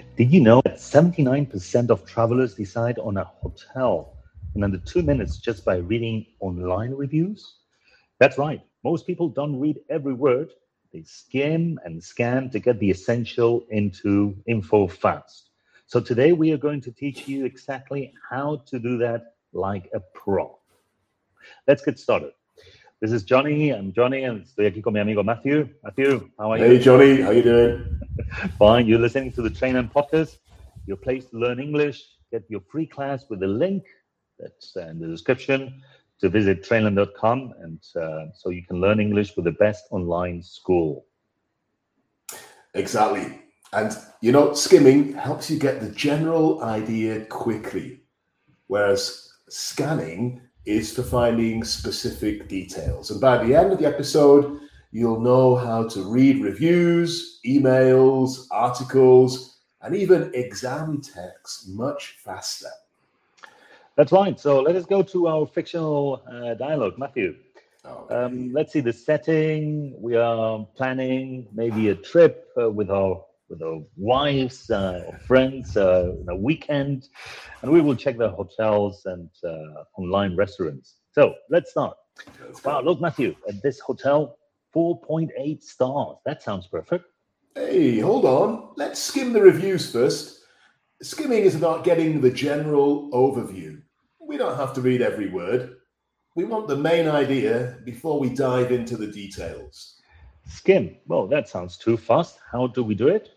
Did you know that 79% of travelers decide on a hotel in under 2 minutes just by reading online reviews? That's right. Most people don't read every word. They skim and scan to get the essential into info fast. So today we are going to teach you exactly how to do that like a pro. Let's get started. This is Johnny. I'm Johnny, and estoy aquí con mi amigo Matthew. Matthew, how are Hey you? Johnny, how you doing? Fine. You're listening to the Train and Podcast, your place to learn English. Get your free class with the link that's in the description to visit trainland.com, and so you can learn English with the best online school. Exactly. And skimming helps you get the general idea quickly, whereas scanning is for finding specific details. And by the end of the episode, you'll know how to read reviews, emails, articles, and even exam texts much faster. That's right. So let us go to our fictional dialogue, Matthew. Okay. Let's see the setting. We are planning maybe a trip with our wives or friends a weekend, and we will check the hotels and online restaurants. So let's start. Let's Wow, go. look, Matthew, at this hotel, 4.8 stars. That sounds perfect. Hey, hold on. Let's skim the reviews first. Skimming is about getting the general overview. We don't have to read every word. We want the main idea before we dive into the details. Skim. Well, that sounds too fast. How do we do it?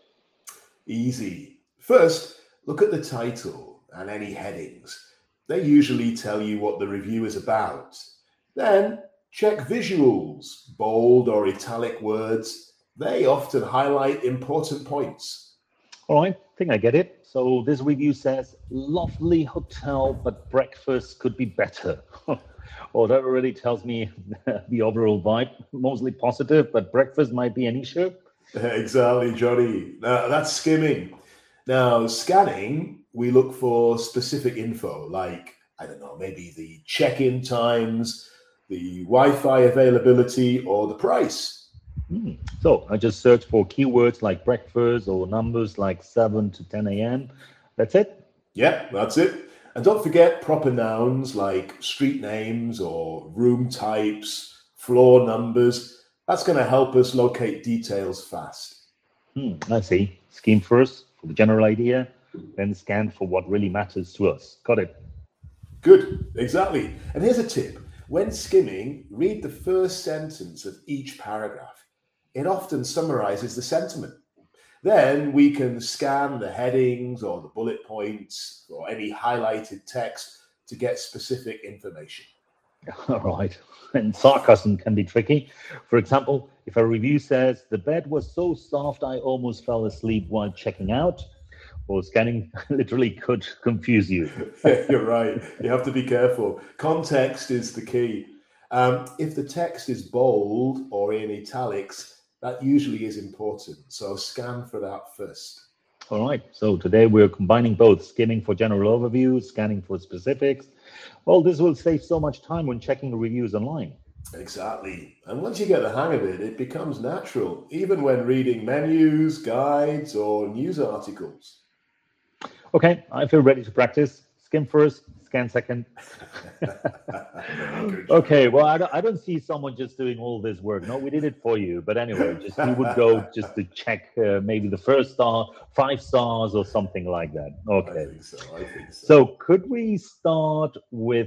Easy. First, look at the title and any headings. They usually tell you what the review is about. Then, check visuals, bold or italic words. They often highlight important points. All right, I think I get it. So this review says, lovely hotel, but breakfast could be better. Well, that already tells me the overall vibe, mostly positive, but breakfast might be an issue. Exactly, Johnny. Now, that's skimming. Now, scanning, we look for specific info like, I don't know, maybe the check in times, the Wi Fi availability, or the price. So I just search for keywords like breakfast or numbers like 7 to 10 a.m. That's it. Yeah, that's it. And don't forget proper nouns like street names or room types, floor numbers. That's going to help us locate details fast. I see. Scheme first for the general idea, then scan for what really matters to us. Got it. Good, exactly. And here's a tip when skimming, read the first sentence of each paragraph. It often summarizes the sentiment. Then we can scan the headings or the bullet points or any highlighted text to get specific information. All right. And sarcasm can be tricky. For example, if a review says, the bed was so soft I almost fell asleep while checking out, or scanning literally could confuse you. Yeah, you're right. You have to be careful. Context is the key. If the text is bold or in italics, that usually is important. So scan for that first. All right. So today we're combining both skimming for general overview, scanning for specifics. Well, this will save so much time when checking reviews online. Exactly. And once you get the hang of it, it becomes natural, even when reading menus, guides, or news articles. Okay, I feel ready to practice. Skim first, scan second. Very good, Okay, Johnny. well, I don't see someone just doing all this work. No, we did it for you. But anyway, just you would go just to check maybe the first star, 5 stars, or something like that. I Okay. think so. I think so. So could we start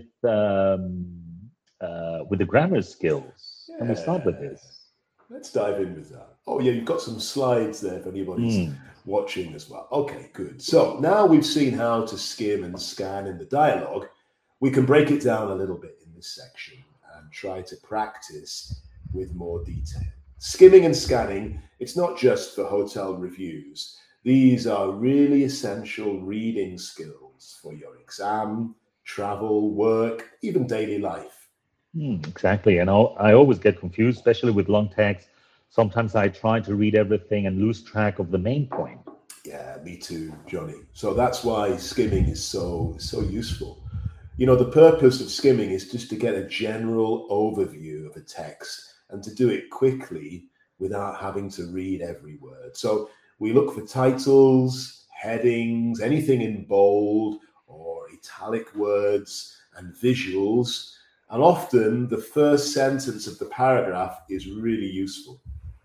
with the grammar skills? Can we start with Yeah. this? Let's dive in with that. Oh, yeah, you've got some slides there if anybody's Hmm. watching as well. Okay, good. So now we've seen how to skim and scan in the dialogue. We can break it down a little bit in this section and try to practice with more detail. Skimming and scanning, it's not just for hotel reviews. These are really essential reading skills for your exam, travel, work, even daily life. Exactly. And I always get confused, especially with long text. Sometimes I try to read everything and lose track of the main point. Yeah, me too, Johnny. So that's why skimming is so useful. The purpose of skimming is just to get a general overview of a text and to do it quickly without having to read every word. So we look for titles, headings, anything in bold or italic words and visuals. And often the first sentence of the paragraph is really useful.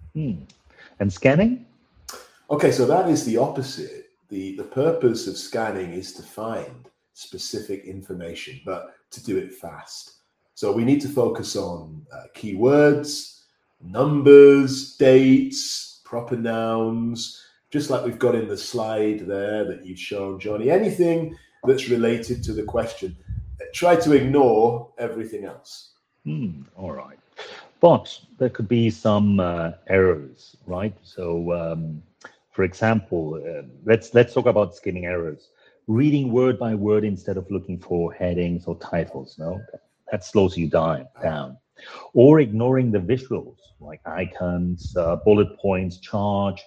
And scanning? Okay, so that is the opposite. The purpose of scanning is to find specific information, but to do it fast. So we need to focus on keywords, numbers, dates, proper nouns, just like we've got in the slide there that you've shown, Johnny. Anything that's related to the question. Try to ignore everything else. All right. But there could be some errors, right? So, for example, let's talk about skimming errors. Reading word by word instead of looking for headings or titles, no? That slows you down. Or ignoring the visuals, like icons, bullet points, charts,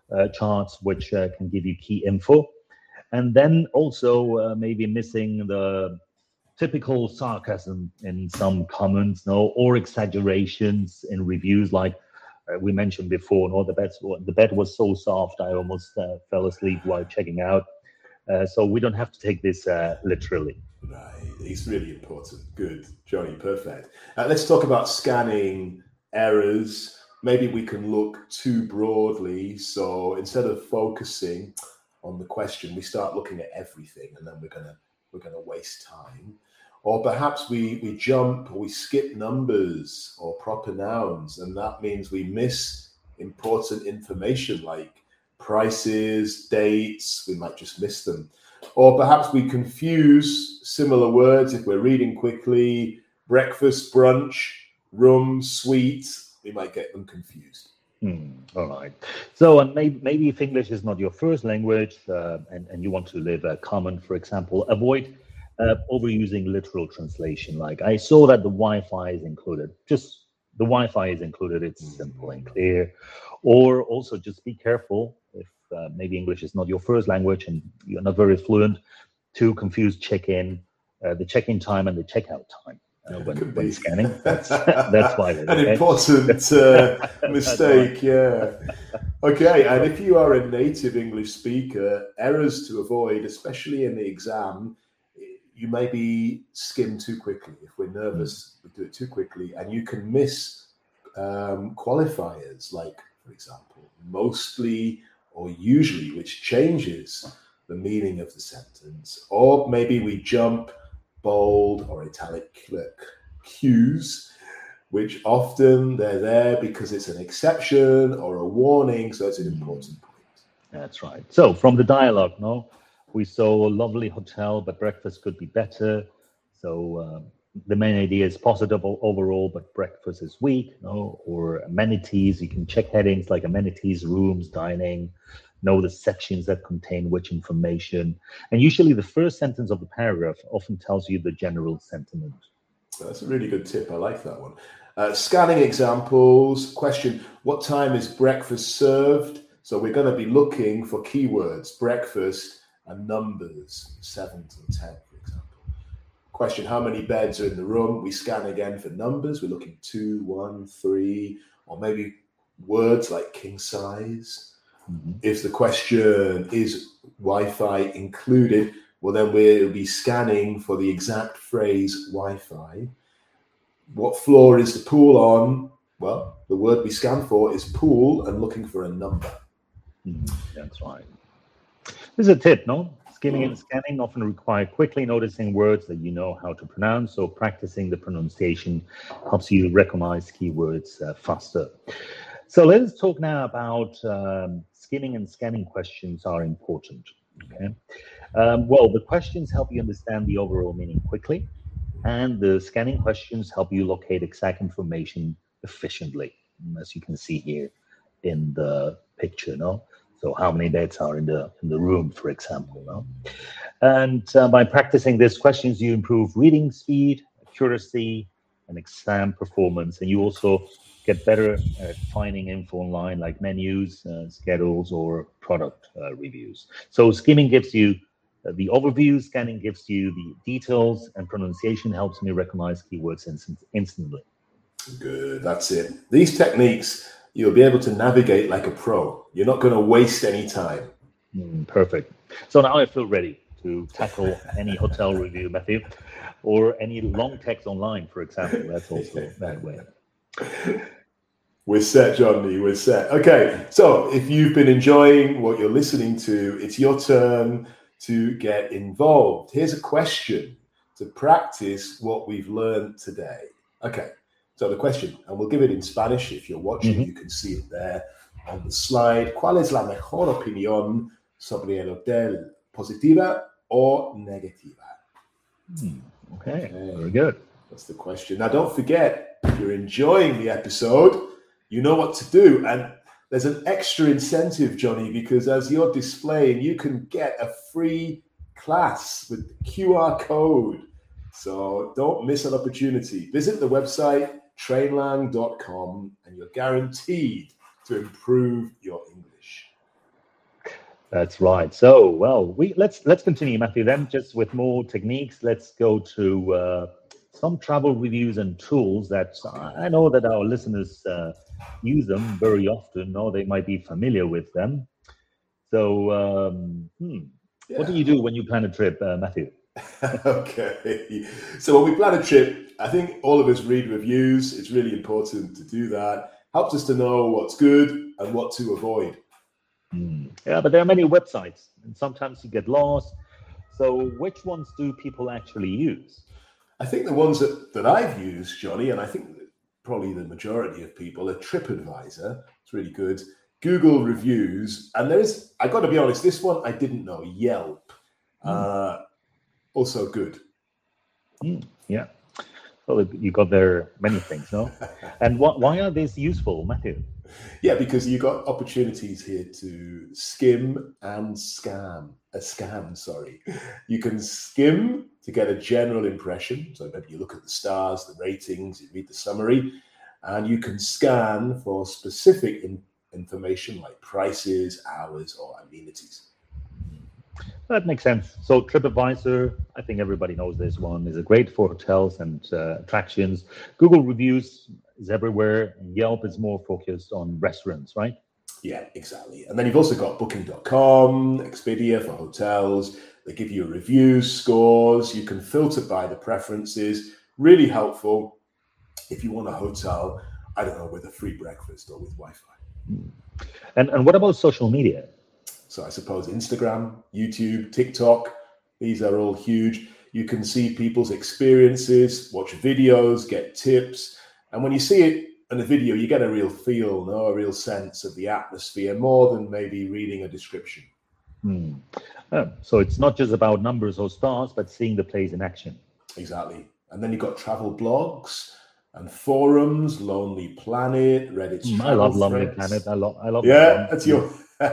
which can give you key info. And then also maybe missing the typical sarcasm in some comments, or exaggerations in reviews, like we mentioned before. The bed was so soft I almost fell asleep while checking out. So we don't have to take this literally. Right, it's really important. Good, Johnny, perfect. Let's talk about scanning errors. Maybe we can look too broadly. So instead of focusing on the question, we start looking at everything, and then we're gonna waste time. Or perhaps we jump or we skip numbers or proper nouns, and that means we miss important information like prices, dates. We might just miss them. Or perhaps we confuse similar words if we're reading quickly. Breakfast, brunch, room, suite. We might get them confused. All right. So maybe if English is not your first language and you want to live a common, for example, avoid overusing literal translation. Like, I saw that the Wi-Fi is included. Just the Wi-Fi is included. It's simple and clear. Or also just be careful if maybe English is not your first language and you're not very fluent, to confuse check-in, the check-in time and the checkout time. When scanning, that's why. An important mistake, yeah. Okay, and if you are a native English speaker, errors to avoid, especially in the exam, you maybe skim too quickly. If we're nervous, we do it too quickly, and you can miss qualifiers like, for example, mostly or usually, which changes the meaning of the sentence. Or maybe we jump bold or italic cues, which often they're there because it's an exception or a warning, so it's an important point. That's right. So from the dialogue, we saw a lovely hotel, but breakfast could be better. So the main idea is positive overall, but breakfast is weak. Or amenities, you can check headings like amenities, rooms, dining, know the sections that contain which information. And usually the first sentence of the paragraph often tells you the general sentiment. That's a really good tip. I like that one. Scanning examples. Question, what time is breakfast served? So we're going to be looking for keywords, breakfast and numbers, 7 to 10, for example. Question, how many beds are in the room? We scan again for numbers. We're looking 2, 1, 3, or maybe words like king size. If the question is Wi-Fi included, well, then we'll be scanning for the exact phrase Wi-Fi. What floor is the pool on? Well, the word we scan for is pool and looking for a number. That's right. This is a tip, Skimming and scanning often require quickly noticing words that you know how to pronounce, so practicing the pronunciation helps you recognize keywords faster. So let's talk now about skimming and scanning questions are important. Okay. Well, the questions help you understand the overall meaning quickly, and the scanning questions help you locate exact information efficiently, as you can see here in the picture. So how many beds are in the room, for example. And by practicing these questions, you improve reading speed, accuracy, and exam performance, and you also get better at finding info online like menus, schedules, or product reviews. So skimming gives you the overview, scanning gives you the details, and pronunciation helps me recognize keywords instantly. Good, that's it. These techniques, you'll be able to navigate like a pro. You're not going to waste any time. Perfect. So now I feel ready to tackle any hotel review, Matthew, or any long text online, for example. That's also that way. We're set, Johnny. We're set. Okay, so if you've been enjoying what you're listening to, it's your turn to get involved. Here's a question to practice what we've learned today. Okay, so the question, and we'll give it in Spanish. If you're watching, you can see it there on the slide. ¿Cuál es la mejor opinión sobre el hotel? ¿Positiva o negativa? Okay, very good. That's the question. Now, don't forget, if you're enjoying the episode, you know what to do. And there's an extra incentive, Johnny, because as you're displaying, you can get a free class with the QR code. So don't miss an opportunity. Visit the website, trainlang.com, and you're guaranteed to improve your English. That's right. So, well, let's continue, Matthew, then, just with more techniques. Let's go to some travel reviews and tools that I know that our listeners use them very often, or they might be familiar with them. So, what do you do when you plan a trip, Matthew? Okay. So when we plan a trip, I think all of us read reviews. It's really important to do that. Helps us to know what's good and what to avoid. Yeah, but there are many websites, and sometimes you get lost. So which ones do people actually use? I think the ones that I've used, Johnny, and I think probably the majority of people, are TripAdvisor. It's really good. Google reviews, and there's, I got to be honest, this one I didn't know, Yelp. Also good. Yeah. Well, you got there many things, no? And why are these useful, Matthew? Yeah, because you got opportunities here to skim and scam. You can skim to get a general impression. So maybe you look at the stars, the ratings, you read the summary, and you can scan for specific information like prices, hours, or amenities. That makes sense. So TripAdvisor, I think everybody knows this one, is great for hotels and attractions. Google reviews is everywhere, and Yelp is more focused on restaurants, right? Yeah, exactly. And then you've also got Booking.com, Expedia for hotels. They give you reviews, scores. You can filter by the preferences. Really helpful if you want a hotel, I don't know, with a free breakfast or with Wi-Fi. And what about social media? So I suppose Instagram, YouTube, TikTok, these are all huge. You can see people's experiences, watch videos, get tips. And when you see it in a video, you get a real feel, a real sense of the atmosphere, more than maybe reading a description. So it's not just about numbers or stars, but seeing the place in action. Exactly. And then you've got travel blogs and forums, Lonely Planet, Reddit's travel I love threads. Lonely Planet. I love yeah, that one. That's your...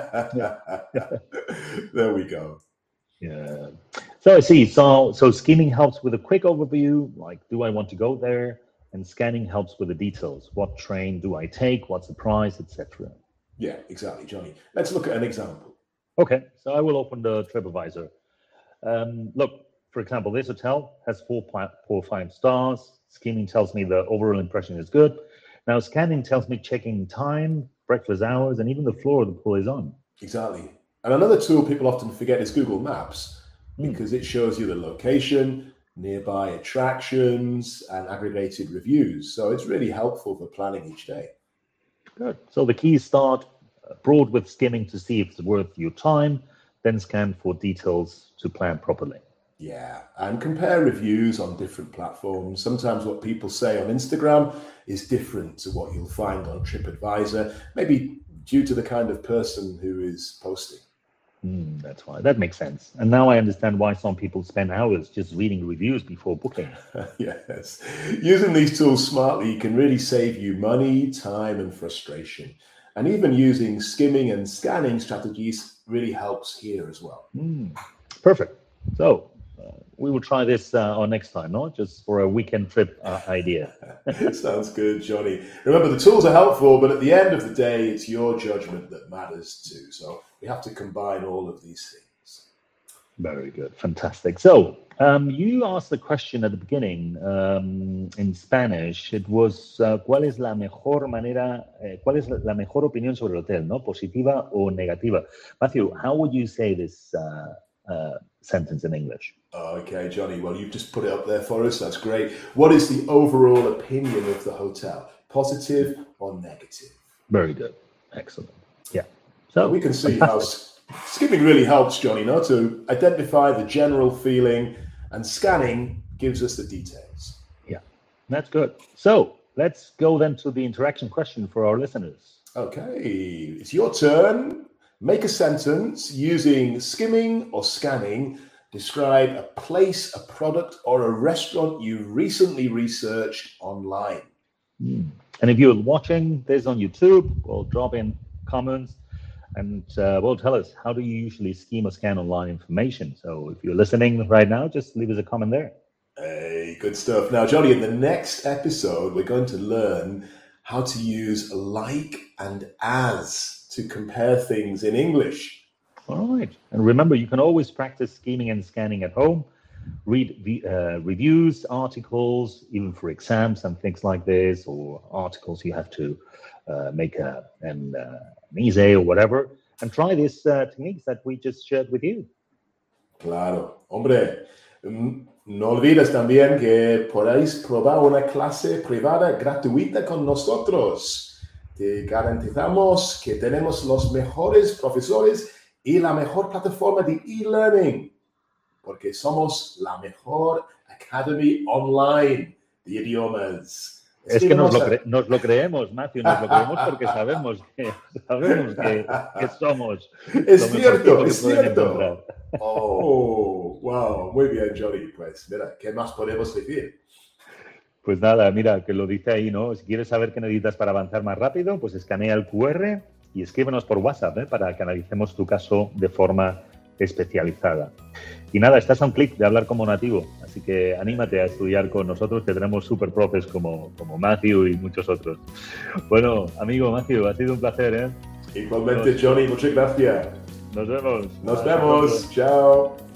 There we go. Yeah. So I see. So skimming helps with a quick overview, like, do I want to go there? And scanning helps with the details. What train do I take? What's the price, etc. Yeah, exactly, Johnny. Let's look at an example. Okay, so I will open the TripAdvisor. Look, for example, this hotel has 4.5 stars. Skimming tells me the overall impression is good. Now, scanning tells me checking time, breakfast hours, and even the floor the pool is on. Exactly. And another tool people often forget is Google Maps, because it shows you the location, nearby attractions, and aggregated reviews. So it's really helpful for planning each day. Good. So the key is start broad with skimming to see if it's worth your time, then scan for details to plan properly. Yeah, and compare reviews on different platforms. Sometimes what people say on Instagram is different to what you'll find on TripAdvisor, maybe due to the kind of person who is posting. That's why. That makes sense. And now I understand why some people spend hours just reading reviews before booking. Yes. Using these tools smartly can really save you money, time, and frustration. And even using skimming and scanning strategies really helps here as well. Perfect. So we will try this on next time, no? Just for a weekend trip idea. Sounds good, Johnny. Remember, the tools are helpful, but at the end of the day, it's your judgment that matters too. So we have to combine all of these things. Very good. Fantastic. So, you asked the question at the beginning in Spanish. It was, ¿cuál es la mejor manera, cuál es la mejor opinión sobre el hotel, ¿no? Positiva o negativa? Matthew, how would you say this sentence in English? Okay, Johnny. Well, you've just put it up there for us. That's great. What is the overall opinion of the hotel? Positive or negative? Very good. Excellent. Yeah. So we can see how skimming really helps, Johnny, no, to identify the general feeling, and scanning gives us the details. Yeah, that's good. So let's go then to the interaction question for our listeners. Okay, it's your turn. Make a sentence using skimming or scanning. Describe a place, a product, or a restaurant you recently researched online. And if you're watching this on YouTube, well, drop in comments and tell us, how do you usually skim or scan online information? So if you're listening right now, just leave us a comment there. Hey, good stuff. Now, Johnny, in the next episode, we're going to learn how to use like and as to compare things in English. All right. And remember, you can always practice skimming and scanning at home. Read reviews, articles, even for exams and things like this, or articles you have to make an essay or whatever, and try these techniques that we just shared with you. Claro. Hombre, no olvides también que podéis probar una clase privada gratuita con nosotros. Te garantizamos que tenemos los mejores profesores y la mejor plataforma de e-learning, porque somos la mejor academy online de idiomas. Es que nos lo creemos, Matthew, nos lo creemos porque sabemos que somos. Es cierto, es cierto. Oh, wow, muy bien, Johnny. Pues mira, ¿qué más podemos decir? Pues nada, mira, que lo dice ahí, ¿no? Si quieres saber qué necesitas para avanzar más rápido, pues escanea el QR y escríbenos por WhatsApp, para que analicemos tu caso de forma especializada. Y nada, estás a un clic de hablar como nativo, así que anímate a estudiar con nosotros, que tenemos super profes como Matthew y muchos otros. Bueno, amigo Matthew, ha sido un placer, Igualmente, Johnny, muchas gracias. Nos vemos. Nos vemos. Chao.